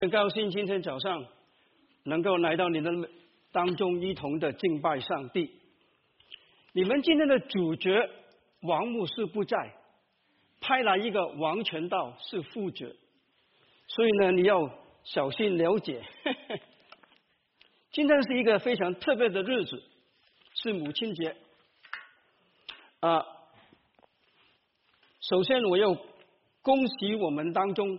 很高兴今天早上能够来到你们当中一同的敬拜上帝。你们今天的主角王牧师不在，派来一个王传道是副角，所以呢你要小心了解。今天是一个非常特别的日子，是母亲节。首先我要恭喜我们当中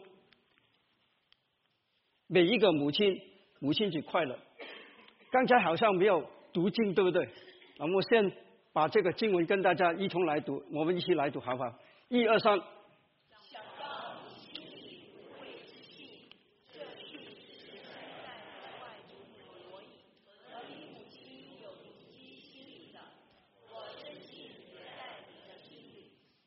每一个母亲，母亲节快乐。刚才好像没有读经，对不对？我先把这个经文跟大家一同来读，我们一起来读好不好？1、2、3。 想到你心里无畏之气，这事实在外祖母罗以和你母亲有如鸡心里的，我真信也在你的心里。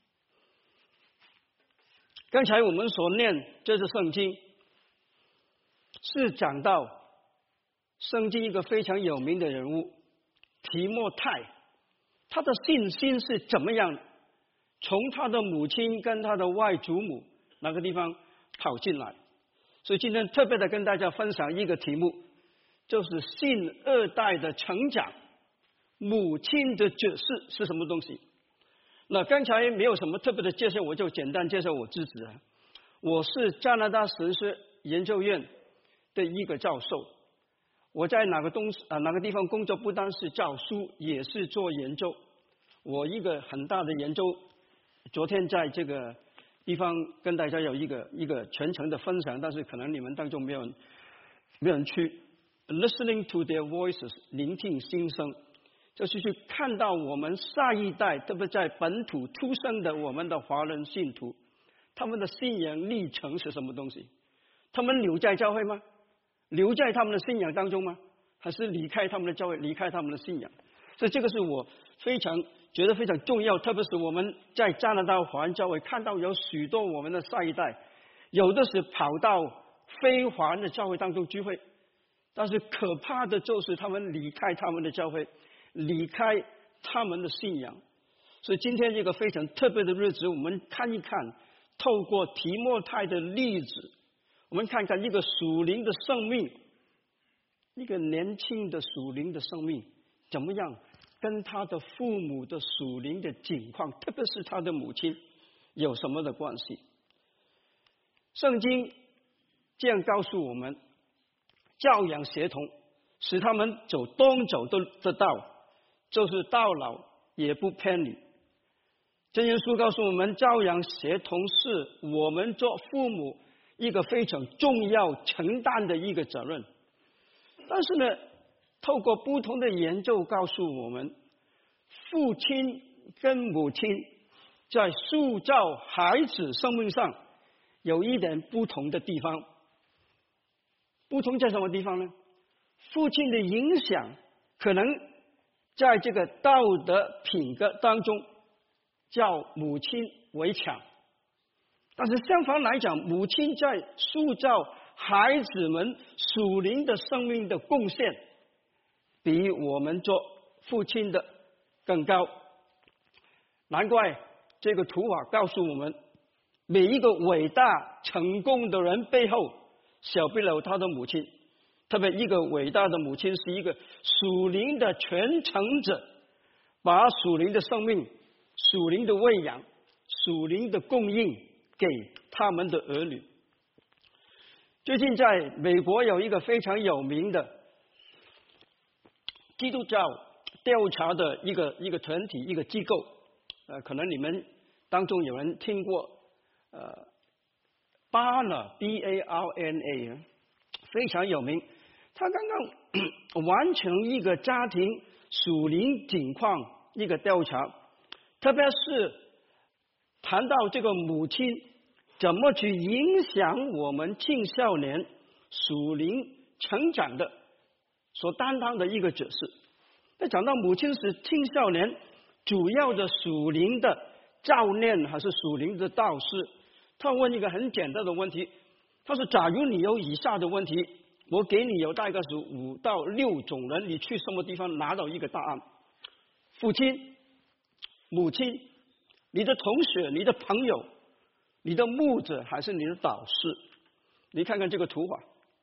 刚才我们所念这是圣经，是讲到圣经一个非常有名的人物提摩太，他的信心是怎么样从他的母亲跟他的外祖母那个地方跑进来。所以今天特别的跟大家分享一个题目，就是信二代的成长，母亲的角色是什么东西。那刚才没有什么特别的介绍，我就简单介绍我自己。我是加拿大神学研究院的一个教授，我在哪个地方工作，不单是教书，也是做研究。我一个很大的研究，昨天在这个地方跟大家有一个全程的分享，但是可能你们当中没有人去 listening to their voices， 聆听心声，就是去看到我们下一代，特别在本土出生的我们的华人信徒，他们的信仰历程是什么东西？他们留在教会吗？留在他们的信仰当中吗？还是离开他们的教会，离开他们的信仰？所以这个是我觉得非常重要，特别是我们在加拿大华人教会看到有许多我们的下一代，有的是跑到非华人的教会当中聚会，但是可怕的就是他们离开他们的教会，离开他们的信仰。所以今天这个非常特别的日子，我们看一看，透过提摩太的例子，我们看看一个属灵的生命，一个年轻的属灵的生命怎么样跟他的父母的属灵的境况，特别是他的母亲有什么的关系。圣经这样告诉我们，教养学童，使他们走东走的道，就是到老也不偏离。箴言书告诉我们，教养学童是我们做父母一个非常重要承担的一个责任。但是呢，透过不同的研究告诉我们，父亲跟母亲在塑造孩子生命上有一点不同的地方。不同在什么地方呢？父亲的影响可能在这个道德品格当中较母亲为强，但是相反来讲，母亲在塑造孩子们属灵的生命的贡献比我们做父亲的更高。难怪这个图画告诉我们，每一个伟大成功的人背后小不了他的母亲，特别一个伟大的母亲是一个属灵的传承者，把属灵的生命、属灵的喂养、属灵的供应给他们的儿女。最近在美国有一个非常有名的基督教调查的一个团体，一个机构，可能你们当中有人听过Barna B-A-R-N-A， 非常有名。他刚刚完成一个家庭属灵境况一个调查，特别是谈到这个母亲怎么去影响我们青少年属灵成长的所担当的一个角色。那讲到母亲是青少年主要的属灵的教练还是属灵的导师，他问一个很简单的问题，他说假如你有以下的问题，我给你有大概是5到6种人，你去什么地方拿到一个答案？父亲、母亲、你的同学、你的朋友、你的牧者还是你的导师？你看看这个图画，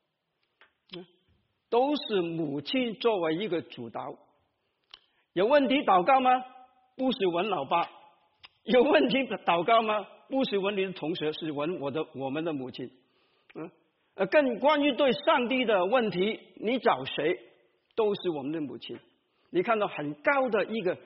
都是母亲作为一个主导。有问题祷告吗？不是问老爸。有问题祷告吗？不是问你的同学，是问我们的母亲。更关于对上帝的问题，你找谁？都是我们的母亲。你看到很高的一个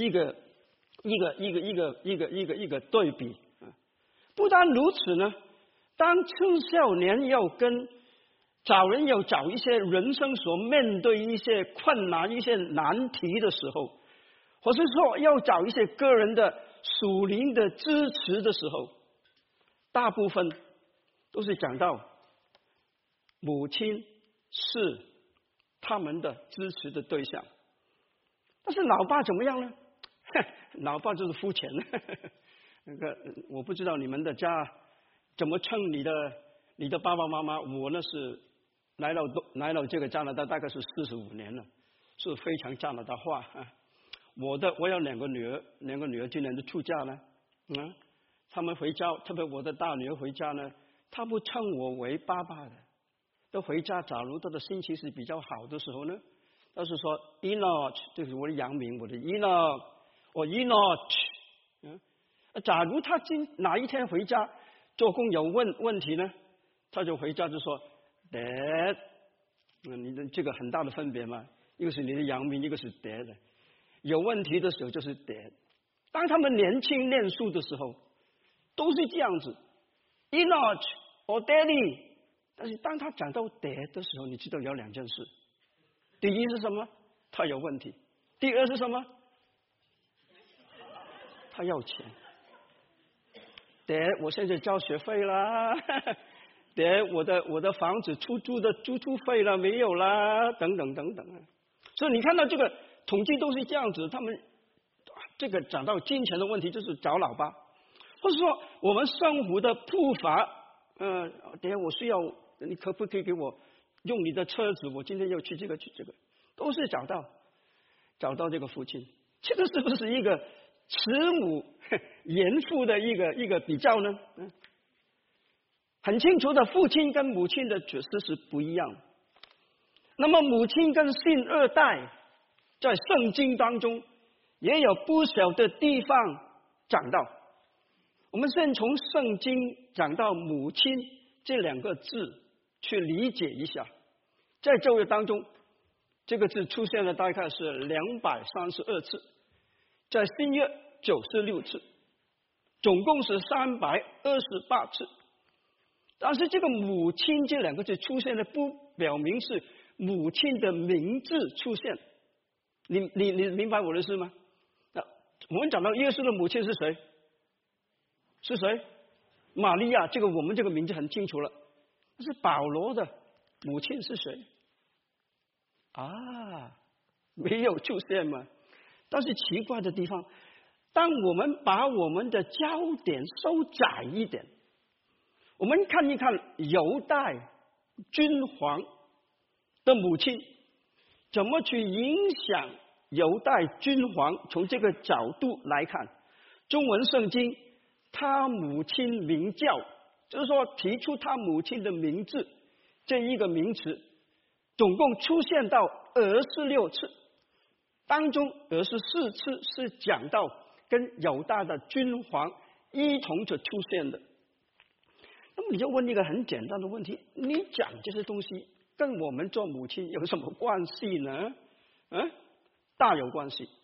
对比。不但如此呢，当青少年要找一些人生所面对一些困难、一些难题的时候，或是说要找一些个人的属灵的支持的时候，大部分都是讲到母亲是他们的支持的对象。但是老爸怎么样呢？老爸就是肤浅。我不知道你们的家怎么称你的爸爸妈妈。我呢是来到这个加拿大大概是45年了，是非常加拿大化。我有两个女儿今年就出嫁了。他们回家，特别我的大女儿回家呢，她不称我为爸爸的。都回家，假如她的心情是比较好的时候呢，她是说 Enoch， 这是我的洋名，我的 Enoch， 我 Enoch。假如她哪一天回家做工有问题呢，她就回家就说 Dad。你的这个很大的分别嘛，一个是你的洋名，一个是 Dad。有问题的时候就是 Dad。当他们年轻念书的时候，都是这样子 ，Enoch 或 Daddy。但是当他讲到 Dad 的时候，你知道有两件事：第一是什么？他有问题；第二是什么？他要钱。Dad， 我现在交学费啦。Dad， 我的房子出租的租费了没有啦？等等等等。所以你看到这个统计都是这样子，他们这个讲到金钱的问题，就是找老爸，或者说我们生活的步伐。Dad， 我需要。你可不可以给我用你的车子？我今天要去这个，都是找到这个父亲。这个是不是一个慈母严父的一个比较呢？很清楚的，父亲跟母亲的角色是不一样。那么母亲跟信二代在圣经当中也有不少的地方讲到。我们先从圣经讲到母亲这两个字去理解一下。在旧约当中，这个字出现了大概是232次，在新约96次，总共是328次。但是这个母亲这两个字出现的不表明是母亲的名字出现。你明白我的意思吗？我们讲到耶稣的母亲是谁？是谁？玛利亚，这个我们这个名字很清楚了。但是保罗的母亲是谁？没有出现嘛。但是奇怪的地方，当我们把我们的焦点收窄一点，我们看一看犹大君王的母亲怎么去影响犹大君王。从这个角度来看，中文圣经他母亲名叫，就是说提出他母亲的名字这一个名词，总共出现到26次，当中24次是讲到跟犹大的君王一同就出现的。那么你就问一个很简单的问题，你讲这些东西跟我们做母亲有什么关系呢？大有关系。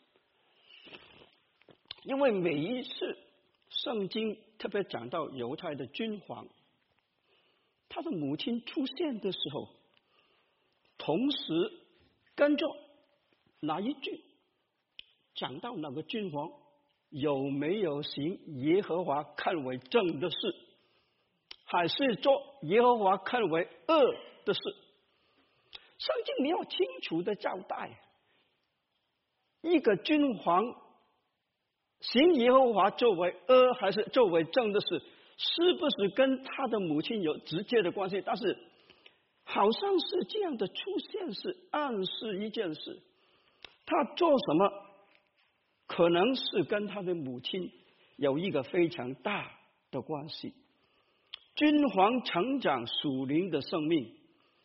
因为每一次圣经特别讲到犹太的君王，他的母亲出现的时候，同时跟着哪一句讲到那个君王有没有行耶和华看为正的事，还是做耶和华看为恶的事。圣经没有清楚的交代，一个君王行耶和华作为恶还是作为正的事，是不是跟他的母亲有直接的关系？但是好像是这样的出现，是暗示一件事，他做什么可能是跟他的母亲有一个非常大的关系。君王成长属灵的生命，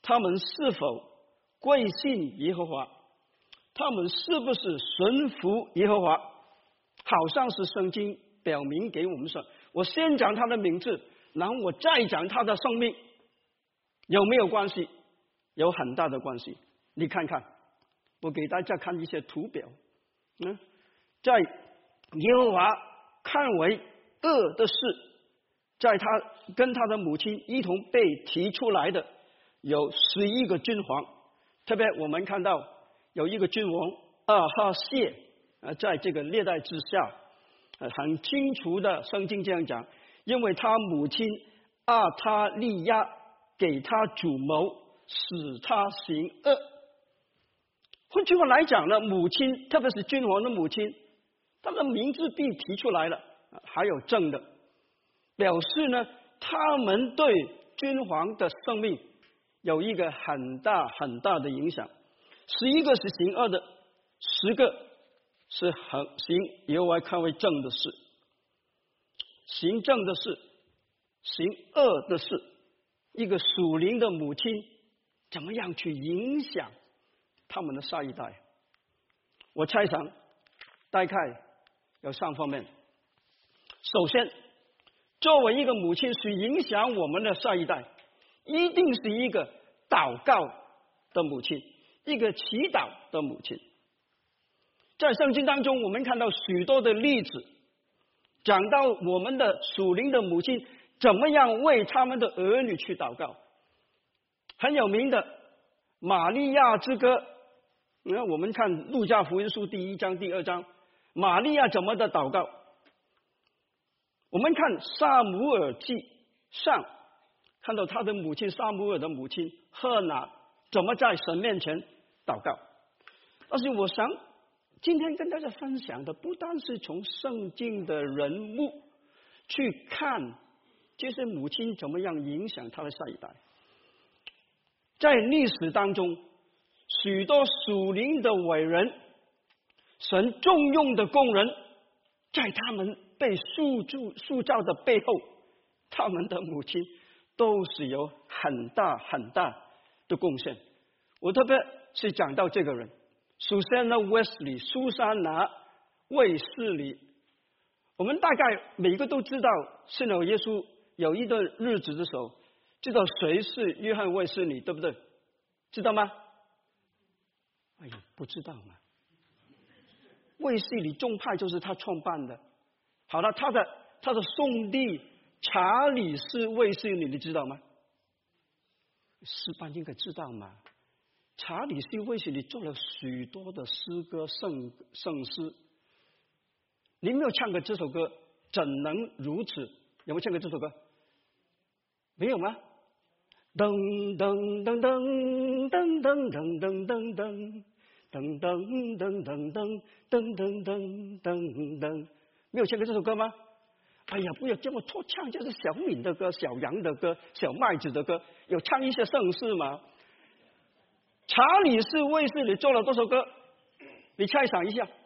他们是否归信耶和华？他们是不是顺服耶和华？好像是圣经表明给我们说，我先讲他的名字，然后我再讲他的生命，有没有关系？有很大的关系。你看看，我给大家看一些图表。在耶和华看为恶的事，在他跟他的母亲一同被提出来的有11个君王，特别我们看到有一个君王亚哈谢，在这个列代之下，很清楚的圣经这样讲，因为他母亲亚他利亚给他主谋，使他行恶。换句话来讲呢，母亲特别是君王的母亲，他的名字被提出来了，还有正的，表示呢他们对君王的生命有一个很大很大的影响。11个是行恶的，10个是行耶和华看为正的事。行正的事，行恶的事，一个属灵的母亲怎么样去影响他们的下一代？我猜想大概有3方面。首先，作为一个母亲去影响我们的下一代，一定是一个祷告的母亲，一个祈祷的母亲。在圣经当中，我们看到许多的例子，讲到我们的属灵的母亲怎么样为他们的儿女去祷告。很有名的玛利亚之歌，我们看路加福音书第1章第2章，玛利亚怎么的祷告。我们看撒母耳记上，看到他的母亲撒母耳的母亲赫拿怎么在神面前祷告。但是我想今天跟大家分享的不单是从圣经的人物去看这些母亲怎么样影响他的下一代，在历史当中许多属灵的伟人，神重用的工人，在他们被塑造的背后，他们的母亲都是有很大很大的贡献。我特别是讲到这个人Susanna Wesley， 苏珊娜卫斯理。我们大概每个都知道，信了耶稣有一段日子的时候，知道谁是约翰卫斯理，对不对？知道吗？哎呀，不知道吗？卫斯理宗派就是他创办的。好了，他的兄弟查理斯卫斯理，你知道吗？4班应该知道吗？查理斯卫斯理做了许多的诗歌圣诗。你没有唱过这首歌？怎能如此？有没有唱过这首歌？没有吗？噔噔噔噔噔噔噔噔噔噔噔噔噔噔噔噔噔噔噔，没有唱过这首歌吗？哎呀，不要这么多唱，这是小敏的歌、小杨的歌、小麦子的歌，有唱一些圣诗吗？查理斯卫斯理做了多少歌？你猜想一下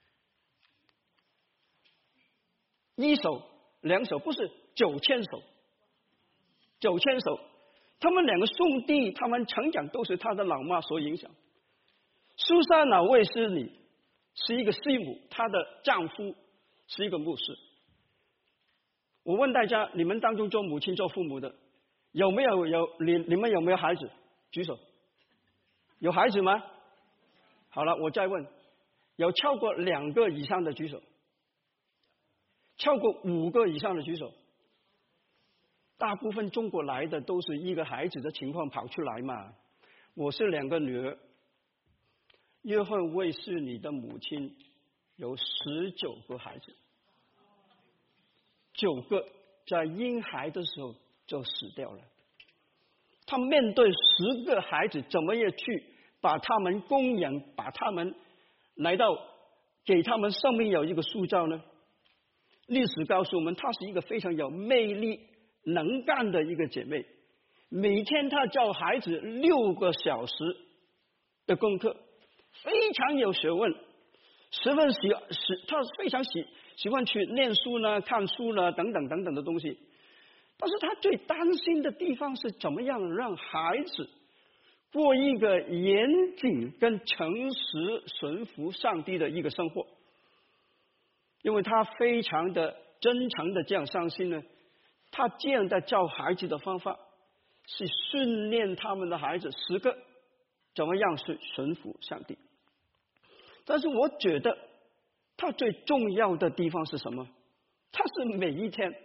，1首、2首，不是9000首，9000首。他们2个兄弟，他们成长都是他的老妈所影响。苏珊娜卫斯理是一个师母，她的丈夫是一个牧师。我问大家，你们当中做母亲做父母的，有没有你们有没有孩子？举手。有孩子吗？好了，我再问，有超过2个以上的举手，超过5个以上的举手。大部分中国来的都是1个孩子的情况跑出来嘛。我是2个女儿，约翰卫斯理的母亲有19个孩子，9个在婴孩的时候就死掉了。他面对10个孩子，怎么样去把他们供养，把他们来到给他们生命有一个塑造呢？历史告诉我们，她是一个非常有魅力、能干的一个姐妹。每天她教孩子6个小时的功课，非常有学问，她非常喜欢去念书呢、看书呢等等等等的东西。但是他最担心的地方是怎么样让孩子过一个严谨跟诚实顺服上帝的一个生活，因为他非常的真诚的这样相信呢，他这样的教孩子的方法是训练他们的孩子时刻怎么样去顺服上帝。但是我觉得他最重要的地方是什么？他是每一天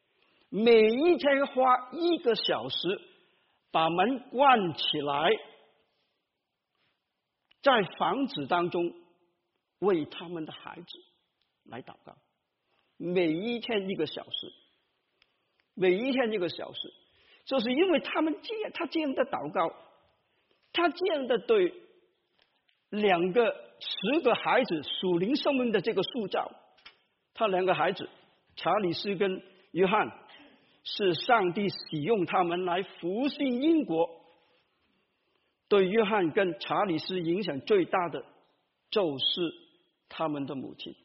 花1个小时把门关起来，在房子当中为他们的孩子来祷告，每一天1个小时，就是因为他这样的祷告，他这样的对10个孩子属灵生命的这个塑造，他2个孩子查理斯跟约翰，是上帝使用他们来复兴英国。对约翰跟查理斯影响最大的就是他们的母亲，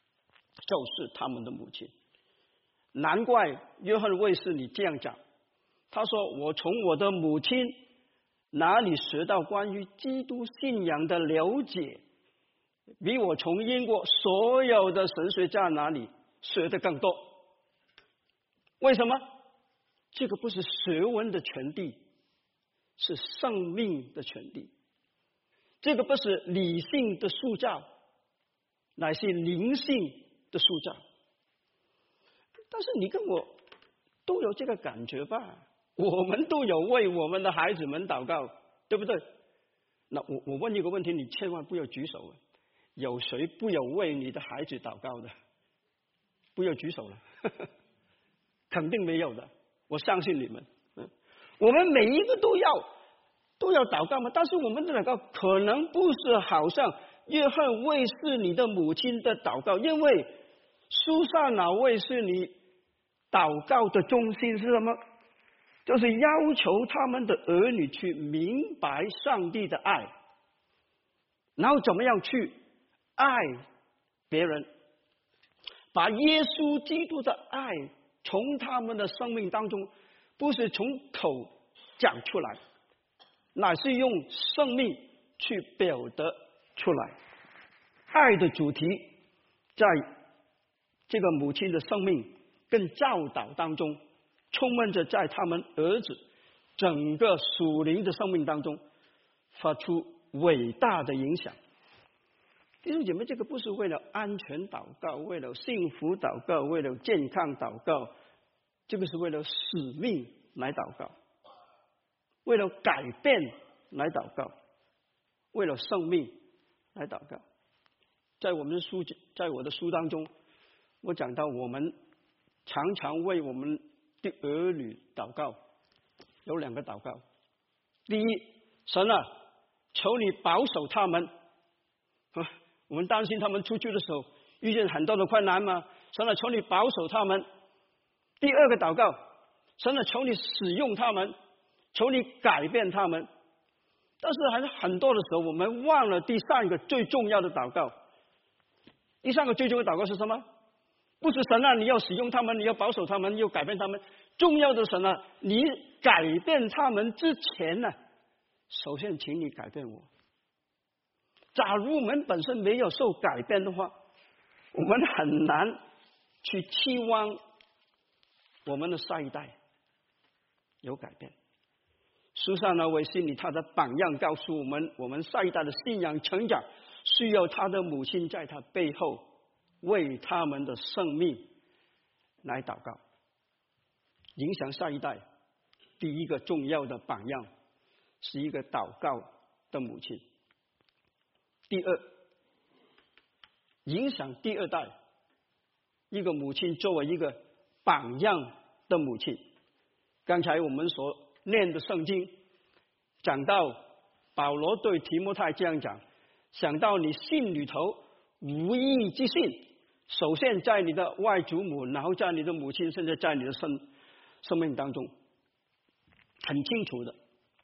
难怪约翰卫斯理这样讲，他说我从我的母亲哪里学到关于基督信仰的了解，比我从英国所有的神学家哪里学的更多。为什么？这个不是学问的传递，是生命的传递。这个不是理性的塑造，乃是灵性的塑造。但是你跟我都有这个感觉吧？我们都有为我们的孩子们祷告，对不对？那我问一个问题，你千万不要举手。有谁不有为你的孩子祷告的？不要举手了。肯定没有的，我相信你们。我们每一个都要祷告嘛，但是我们的祷告可能不是好像约翰卫斯理的母亲的祷告，因为苏珊娜卫斯理祷告的中心是什么？就是要求他们的儿女去明白上帝的爱，然后怎么样去爱别人，把耶稣基督的爱从他们的生命当中，不是从口讲出来，乃是用生命去表达出来。爱的主题在这个母亲的生命跟教导当中，充满着在他们儿子整个属灵的生命当中发出伟大的影响。弟兄姐妹，这个不是为了安全祷告，为了幸福祷告，为了健康祷告，这个是为了使命来祷告，为了改变来祷告，为了生命来祷告。在我的书当中，我讲到我们常常为我们的儿女祷告，有2个祷告。第一，神啊，求你保守他们。我们担心他们出去的时候遇见很多的困难吗？神啊，求你保守他们。第2个祷告，神啊，求你使用他们，求你改变他们。但是还是很多的时候，我们忘了第3个最重要的祷告。第3个最重要的祷告是什么？不是神啊，你要使用他们，你要保守他们，你要改变他们。重要的神啊，你改变他们之前呢，首先请你改变我。假如我们本身没有受改变的话，我们很难去期望我们的下一代有改变。苏珊娜卫斯理他的榜样告诉我们，我们下一代的信仰成长需要他的母亲在他背后为他们的生命来祷告。影响下一代第一个重要的榜样是一个祷告的母亲。第2，影响第2代，一个母亲作为一个榜样的母亲。刚才我们所念的圣经讲到保罗对提摩太这样讲，想到你信里头无义之信，首先在你的外祖母，然后在你的母亲，甚至在你的生命当中，很清楚的。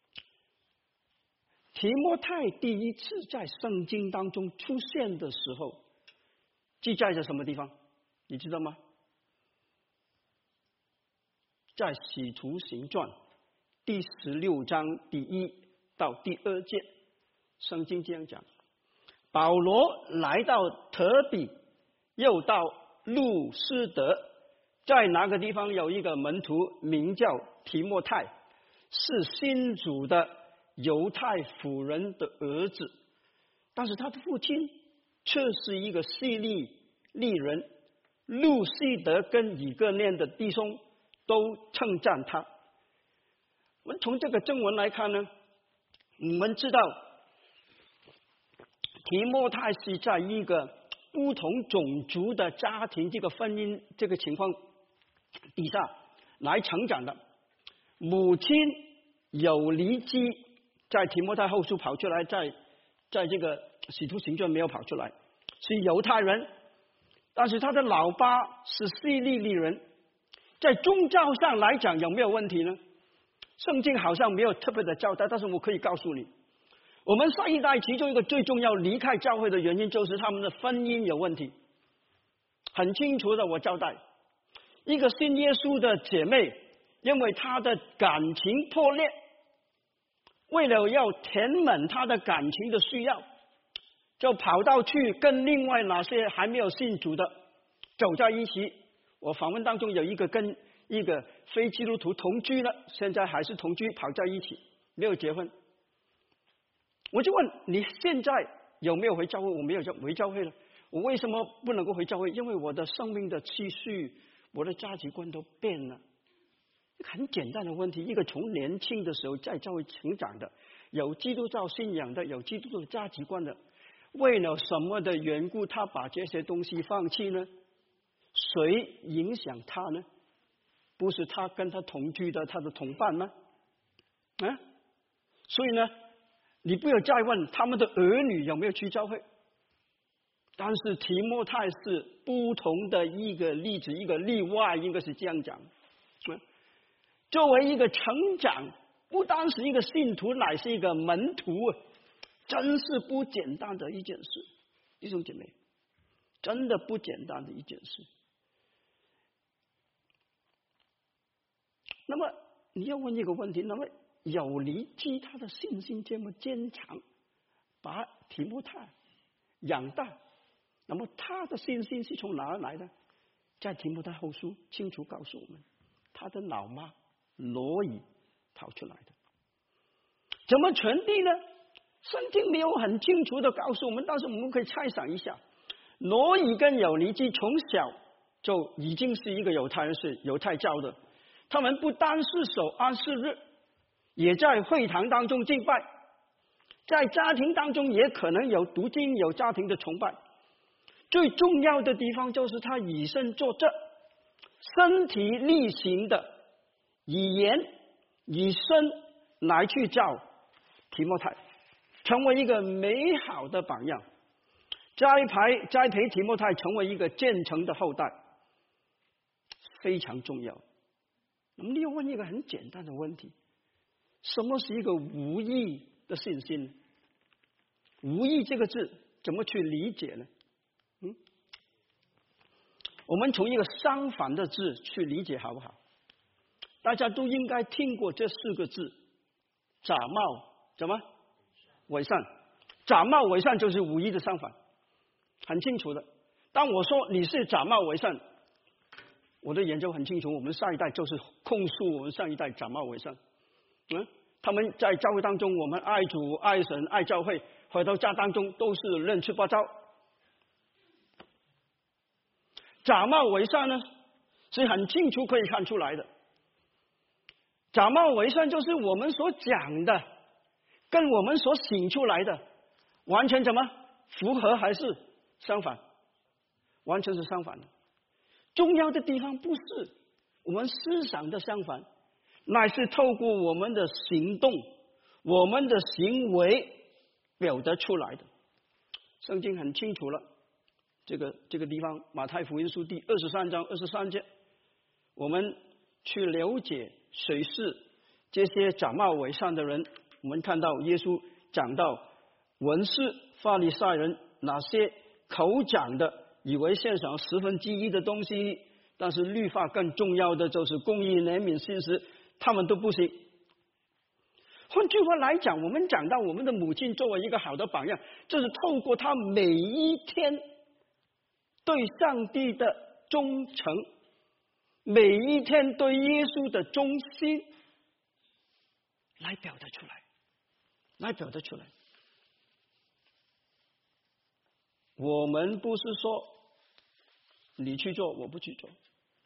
提摩太第一次在圣经当中出现的时候，记载在什么地方？你知道吗？在使徒行传第16章第1 到第2节，圣经这样讲：保罗来到特比，又到路斯德，在哪个地方有一个门徒名叫提摩太，是信主的犹太妇人的儿子，但是他的父亲却是一个希利利人。路西德跟以哥念的弟兄都称赞他。我们从这个正文来看呢，我们知道提摩太是在一个不同种族的家庭这个婚姻这个情况底下来成长的。母亲有离基，在提摩太后书跑出来，在这个使徒行传没有跑出来，是犹太人，但是他的老爸是希利利人。在宗教上来讲有没有问题呢？圣经好像没有特别的交代，但是我可以告诉你，我们上一代其中一个最重要离开教会的原因就是他们的婚姻有问题，很清楚的我交代。一个信耶稣的姐妹，因为她的感情破裂，为了要填满她的感情的需要，就跑到去跟另外那些还没有信主的走在一起。我访问当中有一个跟一个非基督徒同居了，现在还是同居，跑在一起，没有结婚。我就问你现在有没有回教会？我没有回教会了。我为什么不能够回教会？因为我的生命的期序，我的价值观都变了。很简单的问题，一个从年轻的时候在教会成长的，有基督教信仰的，有基督教价值观的，为了什么的缘故他把这些东西放弃呢？谁影响他呢？不是他跟他同居的他的同伴吗？所以呢，你不要再问他们的儿女有没有去教会。但是提摩太是不同的一个例子，一个例外，应该是这样讲。作为一个成长，不单是一个信徒，乃是一个门徒，真是不简单的一件事，弟兄姐妹，真的不简单的一件事。那么你要问一个问题，那么有离基他的信心这么坚强，把提摩太养大，那么他的信心是从哪儿来的？在提摩太后书清楚告诉我们，他的老妈罗以跑出来的。怎么传递呢？圣经没有很清楚的告诉我们，但是我们可以猜想一下，罗以跟有离基从小就已经是一个犹太人，是犹太教的。他们不单是守安息日，也在会堂当中敬拜，在家庭当中也可能有读经，有家庭的崇拜。最重要的地方就是他以身作则，身体力行的以言以身来去教提摩太，成为一个美好的榜样，栽培提摩太成为一个虔诚的后代，非常重要。那么你要问一个很简单的问题，什么是一个无益的信心？无益这个字怎么去理解呢？我们从一个相反的字去理解好不好？大家都应该听过这4个字，假冒什么伪善。假冒伪善就是无益的相反，很清楚的。当我说你是假冒伪善，我的研究很清楚，我们上一代就是控诉我们上一代假冒伪善。他们在教会当中，我们爱主爱神爱教会，回到家当中都是乱七八糟。假冒伪善呢，是很清楚可以看出来的。假冒伪善就是我们所讲的，跟我们所醒出来的，完全怎么符合还是相反？完全是相反的。重要的地方不是我们思想的相反，乃是透过我们的行动，我们的行为表达出来的。圣经很清楚了，这个地方马太福音书第23章23节，我们去了解谁是这些假冒伪善的人。我们看到耶稣讲到文士法利赛人，那些口讲的以为献上1/10的东西，但是律法更重要的就是公义怜悯信实，他们都不行。 换句话来讲，我们讲到我们的母亲作为一个好的榜样，就是透过她每一天对上帝的忠诚，每一天对耶稣的忠心，来表达出来。我们不是说你去做，我不去做。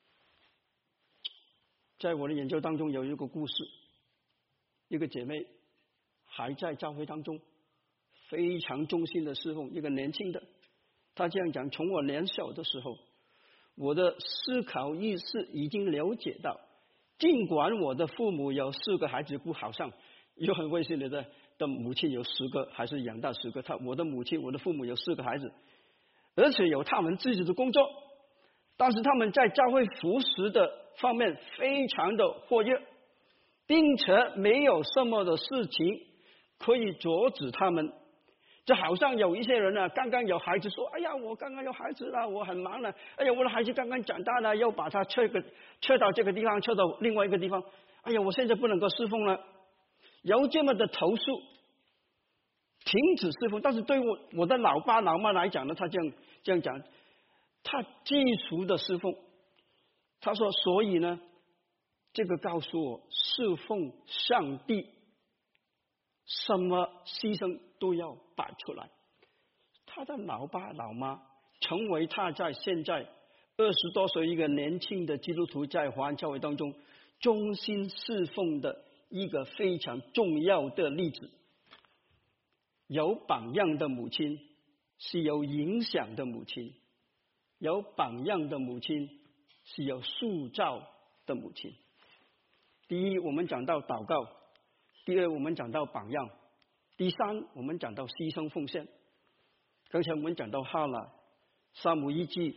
在我的研究当中有一个故事，一个姐妹还在教会当中非常忠心的侍奉，一个年轻的，她这样讲：从我年小的时候，我的思考意识已经了解到，尽管我的父母有4个孩子，不好像约翰卫斯理的母亲有10个，还是养大10个。我的父母有4个孩子，而且有他们自己的工作，但是他们在教会服侍的方面非常的活跃，并且没有什么的事情可以阻止他们。就好像有一些人呢，刚刚有孩子说：“哎呀，我刚刚有孩子了，我很忙了。哎呀，我的孩子刚刚长大了，要把他撤到这个地方，撤到另外一个地方。哎呀，我现在不能够侍奉了。”有这么的投诉，停止侍奉。但是对我的老爸老妈来讲呢，他这样讲，他基础的侍奉。他说：“所以呢，这个告诉我，侍奉上帝，什么牺牲都要摆出来。”他的老爸老妈成为他在现在20多岁一个年轻的基督徒，在华人教会当中忠心侍奉的一个非常重要的例子。有榜样的母亲是有影响的母亲，有榜样的母亲是有塑造的母亲。第一，我们讲到祷告；第二，我们讲到榜样；第三，我们讲到牺牲奉献。刚才我们讲到哈拿，撒母耳记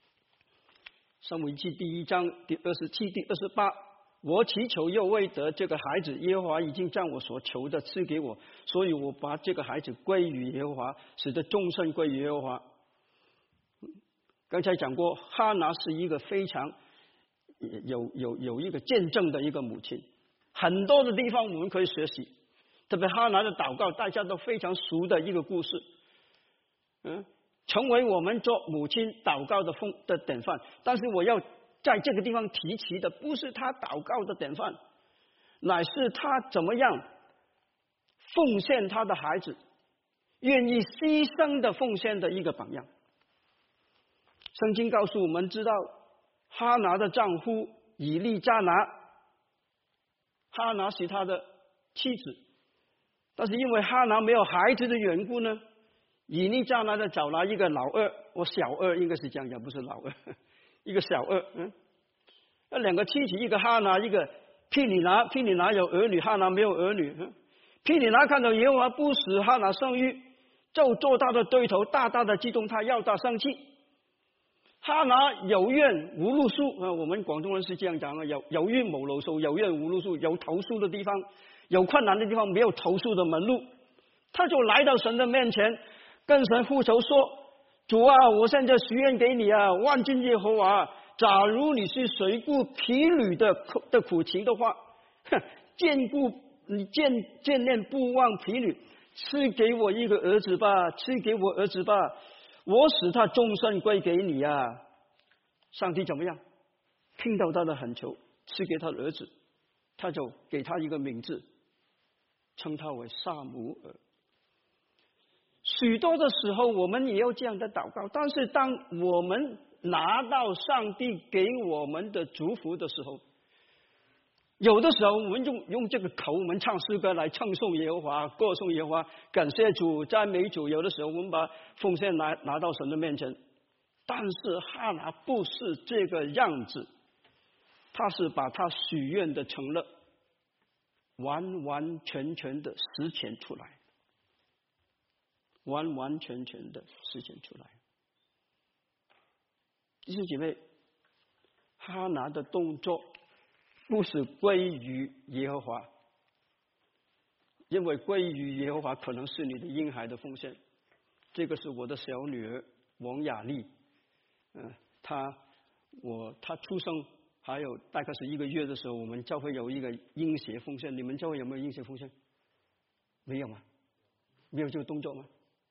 第1章第27、第28，我祈求又未得这个孩子，耶和华已经将我所求的赐给我，所以我把这个孩子归于耶和华，使得终身归于耶和华。刚才讲过，哈拿是一个非常有一个见证的一个母亲，很多的地方我们可以学习，特别哈拿的祷告大家都非常熟的一个故事，成为我们做母亲祷告的典范。但是我要在这个地方提起的不是他祷告的典范，乃是他怎么样奉献他的孩子，愿意牺牲的奉献的一个榜样。圣经告诉我们知道，哈拿的丈夫以利加拿，哈拿是他的妻子，但是因为哈拿没有孩子的缘故呢，以利加拿的找来一个老二，我小二应该是这样讲，不是老二，一个小二。那2个妻子，一个哈拿，一个毗尼拿。毗尼拿有儿女，哈拿没有儿女。毗尼拿看到耶和华不使哈拿生育，就做他的对头，大大的激动他，要他生气。哈拿有怨无路诉，我们广东人是这样讲的，有怨无路诉，有怨无路诉，有投诉的地方，有困难的地方，没有投诉的门路。他就来到神的面前，跟神呼求说：“主啊，我现在许愿给你啊，万军耶和华，假如你是垂顾婢女的苦情的话，见念不忘婢女，赐给我一个儿子吧，赐给我儿子吧，我使他终身归给你啊。”上帝怎么样？听到他的恳求，赐给他的儿子，他就给他一个名字，称他为撒母耳。许多的时候我们也有这样的祷告，但是当我们拿到上帝给我们的祝福的时候，有的时候我们用这个口，我们唱诗歌来称颂耶和华，歌颂耶和华，感谢主，赞美主。有的时候我们把奉献拿到神的面前，但是哈拿不是这个样子，他是把他许愿的承诺完完全全的实践出来，完完全全的实现出来。弟兄姐妹，哈拿的动作不是归于耶和华，因为归于耶和华可能是你的婴孩的奉献。这个是我的小女儿王雅丽，她出生还有大概是1个月的时候，我们教会有一个婴鞋奉献。你们教会有没有婴鞋奉献？ 没有吗？没有这个动作吗？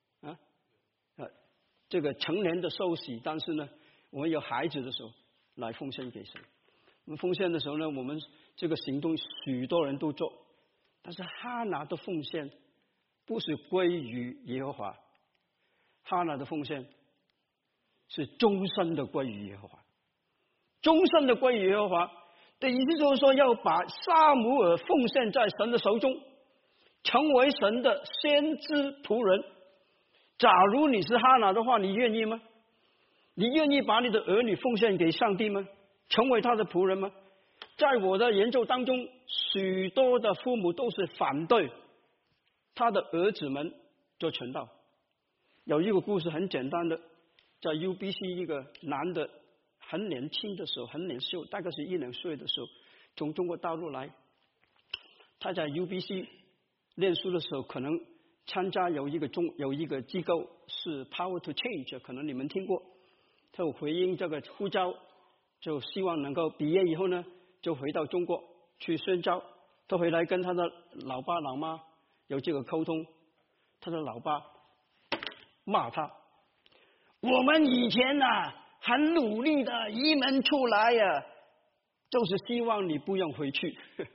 这个成年的受洗，但是呢，我们有孩子的时候来奉献给神。我们奉献的时候呢，我们这个行动许多人都做，但是哈拿的奉献不是归于耶和华，哈拿的奉献是终身的归于耶和华，终身的归于耶和华的意思就是说，要把撒母耳奉献在神的手中，成为神的先知仆人。假如你是哈拿的话，你愿意吗？你愿意把你的儿女奉献给上帝吗？成为他的仆人吗？在我的研究当中，许多的父母都是反对他的儿子们做传道。有一个故事很简单的，在 UBC 一个男的很年轻的时候，很年少，大概是1-2岁的时候，从中国大陆来。他在 UBC 念书的时候，可能参加有一个机构是 Power to Change， 可能你们听过。他有回应这个呼召，就希望能够毕业以后呢，就回到中国去宣教。他回来跟他的老爸老妈有这个沟通，他的老爸骂他：我们以前很努力的移民出来呀，就是希望你不用回去。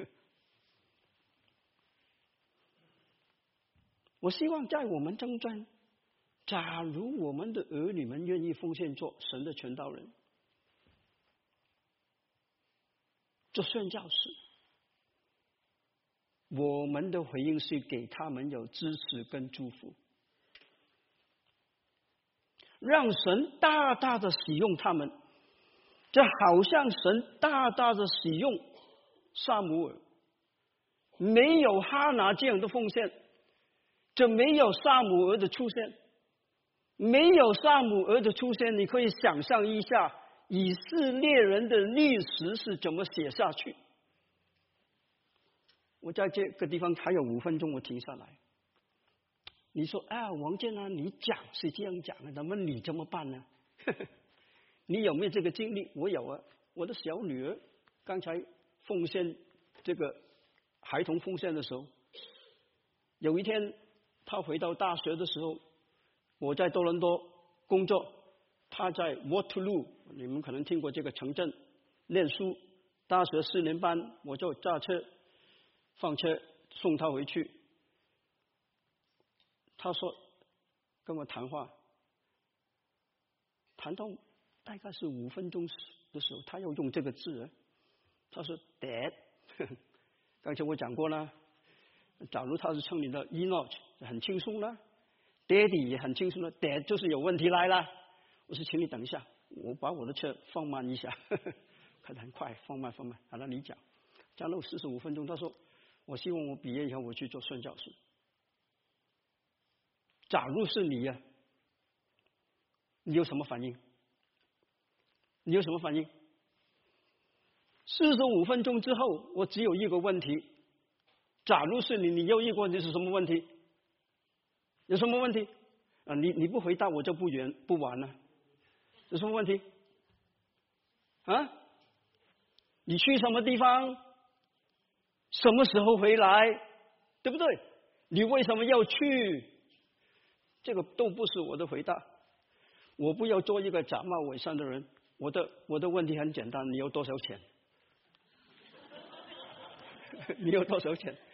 我希望在我们中间，假如我们的儿女们愿意奉献做神的传道人，做宣教士，我们的回应是给他们有支持跟祝福，让神大大的使用他们，就好像神大大的使用撒母耳。没有哈拿这样的奉献，就没有撒母耳的出现。没有撒母耳的出现，你可以想象一下以色列人的历史是怎么写下去。我在这个地方还有5分钟，我停下来。你说王建安，你讲是这样讲的，那么你怎么办呢？你有没有这个经历？我有啊。我的小女儿刚才奉献这个孩童奉献的时候，有一天她回到大学的时候，我在多伦多工作，她在 Waterloo， 你们可能听过这个城镇念书，大学4年班，我就驾车放车送她回去。她说跟我谈话，谈到大概是5分钟的时候，她要用这个字，她说 Dad， 刚才我讲过了，假如她是称你的 Enoch， 很轻松了。Daddy 也很轻松了， Dad 就是有问题来了。我说请你等一下，我把我的车放慢一下，开得很快，放慢。好了，你讲。讲了45分钟，他说我希望我毕业以后我去做宣教士。假如是你呀，你有什么反应？你有什么反应？45分钟之后，我只有一个问题：假如是你，你又一个问题是什么问题？有什么问题？你不回答我就不玩了。有什么问题？你去什么地方？什么时候回来？对不对？你为什么要去？这个都不是我的回答。我不要做一个假冒伪善的人。我的问题很简单，你有多少钱？你有多少钱？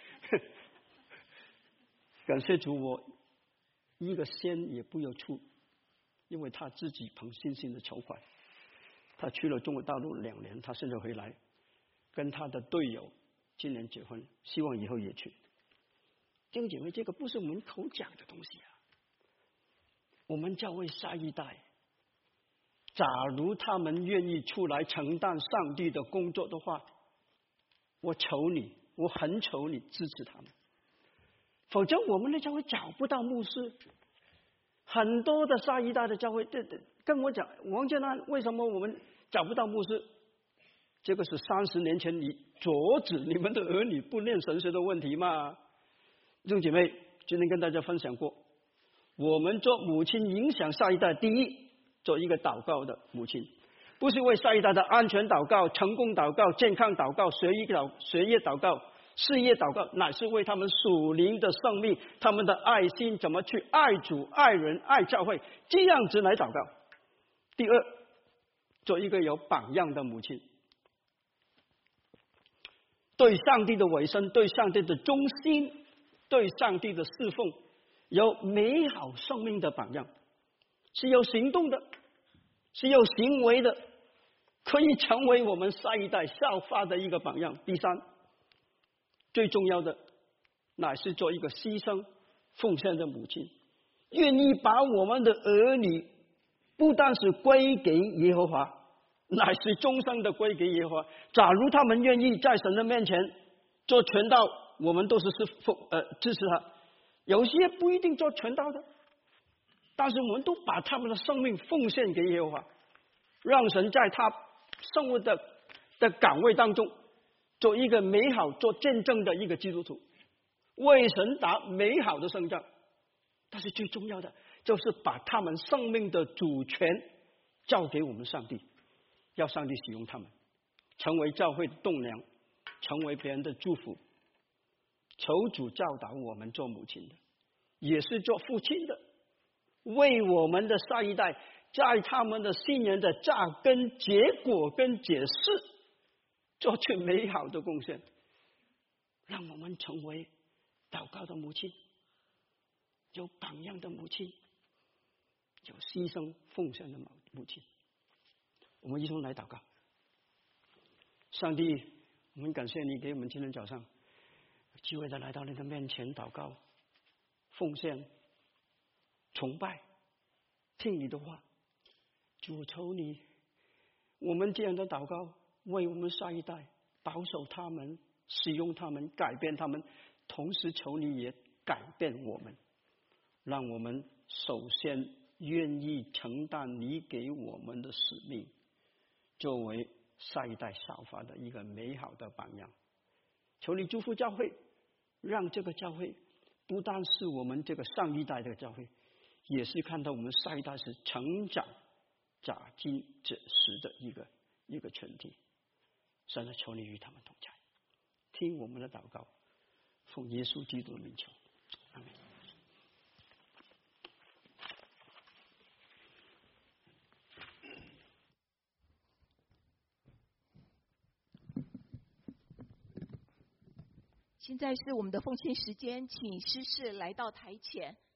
感谢主，我一个仙也不要出，因为他自己凭信心的筹款。他去了中国大陆2年，他现在回来，跟他的队友今年结婚，希望以后也去。弟兄姐妹，这个不是我们口讲的东西啊。我们教会下一代，假如他们愿意出来承担上帝的工作的话，我求你，我很求你支持他们。否则我们的教会找不到牧师。很多的下一代的教会跟我讲，王建安，为什么我们找不到牧师？这个是30年前你阻止你们的儿女不念神学的问题嘛。弟兄姐妹，今天跟大家分享过，我们做母亲影响下一代，第一，做一个祷告的母亲，不是为下一代的安全祷告、成功祷告、健康祷告、学业祷告， 事业祷告，乃是为他们属灵的生命、他们的爱心怎么去爱主、爱人、爱教会，这样子来祷告。第二，做一个有榜样的母亲，对上帝的委身、对上帝的忠心、对上帝的侍奉，有美好生命的榜样，是有行动的，是有行为的，可以成为我们下一代效法的一个榜样。第三，最重要的乃是做一个牺牲奉献的母亲，愿意把我们的儿女不但是归给耶和华，乃是终生的归给耶和华。假如他们愿意在神的面前做传道，我们都是支持他。有些不一定做传道的，但是我们都把他们的生命奉献给耶和华，让神在他生活的岗位当中做一个美好、做见证的一个基督徒，为神打美好的胜仗。但是最重要的就是把他们生命的主权交给我们上帝，要上帝使用他们，成为教会的栋梁，成为别人的祝福。求主教导我们做母亲的，也是做父亲的，为我们的下一代在他们的信仰的扎根、结果跟解释做出美好的贡献，让我们成为祷告的母亲，有榜样的母亲，有牺牲奉献的母亲。我们一同来祷告。上帝，我们感谢你给我们今天早上有机会的来到你的面前祷告、奉献、崇拜，听你的话。主，求你，我们这样的祷告，为我们下一代保守他们、使用他们、改变他们，同时求你也改变我们，让我们首先愿意承担你给我们的使命，作为下一代效法的一个美好的榜样。求你祝福教会，让这个教会不但是我们这个上一代的教会，也是看到我们下一代是成长、长进、结实的一个群体。神啊，求你与他们同在，听我们的祷告，奉耶稣基督的名求，阿们。 现在是我们的奉献时间，请诗士来到台前。